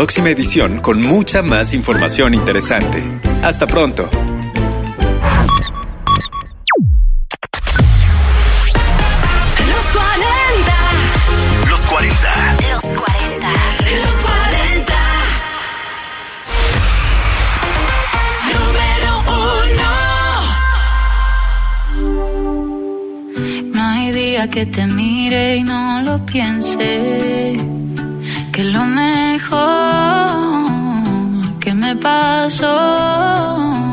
próxima edición con mucha más información interesante. Hasta pronto. Los 40. Los 40. Los 40. Los 40. Número 1. No hay día que te mire y no lo piense, que lo mejor que me pasó